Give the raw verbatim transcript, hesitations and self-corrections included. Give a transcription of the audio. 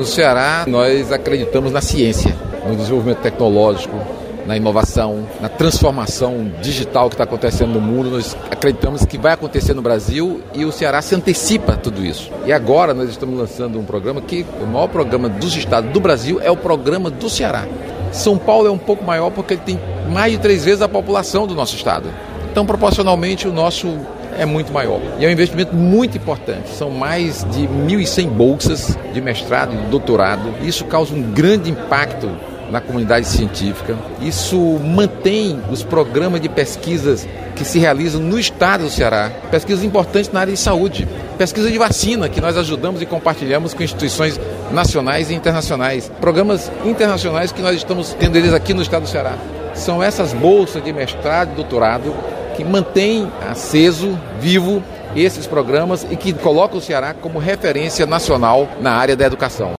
No Ceará, nós acreditamos na ciência, no desenvolvimento tecnológico, na inovação, na transformação digital que está acontecendo no mundo. Nós acreditamos que vai acontecer no Brasil e o Ceará se antecipa a tudo isso. E agora nós estamos lançando um programa que o maior programa dos estados do Brasil é o programa do Ceará. São Paulo é um pouco maior porque ele tem mais de três vezes a população do nosso estado. Então, proporcionalmente, o nosso é muito maior. E é um investimento muito importante. São mais de mil e cem bolsas de mestrado e de doutorado. Isso causa um grande impacto na comunidade científica. Isso mantém os programas de pesquisas que se realizam no estado do Ceará. Pesquisas importantes na área de saúde. Pesquisa de vacina, que nós ajudamos e compartilhamos com instituições nacionais e internacionais. Programas internacionais que nós estamos tendo eles aqui no estado do Ceará. São essas bolsas de mestrado e doutorado que mantém aceso, vivo, esses programas e que colocam o Ceará como referência nacional na área da educação.